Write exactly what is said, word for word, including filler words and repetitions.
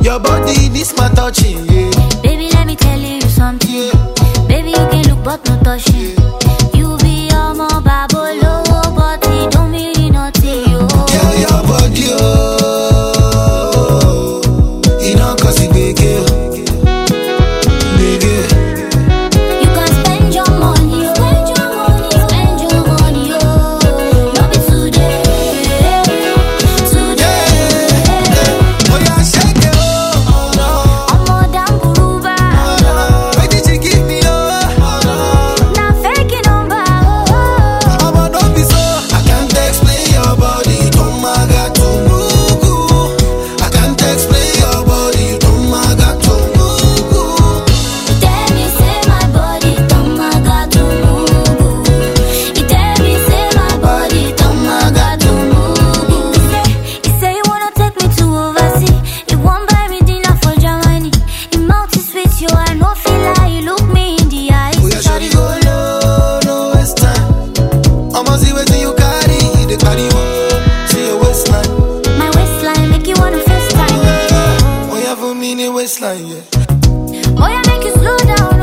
Your body needs my touching, yeah. Baby, let me tell you something. Yeah. Baby, you can look but no touching. Yeah. You be a more babolo, but it don't mean nothing, yo. Girl, your body, oh, you know, cause it big, yeah. Big, yeah. You can spend your money, spend your money, spend your money, yo. Love it today, today. Oh, yeah, shake it, oh, no. I'm more than Buruba. Why did you give me, oh, no. Not faking number, oh. I'm a don't be so. I can't explain your body, don't maga to mugu. I can't explain your body, don't maga to mugu. Tell me, say my body, don't maga to mugu. You tell me, say my body, don't maga to mugu. You say you wanna take me to overseas. You want buy me dinner for Germany. Your mouth is sweet, you are no feel like you look me in the eyes. Oh, yeah, shawty go low, no waste time. I'ma see what you carry, the carry one. See your waistline. My waistline make you wanna FaceTime. Oh, yeah, for me, the waistline, yeah. Oh, yeah, make you slow down.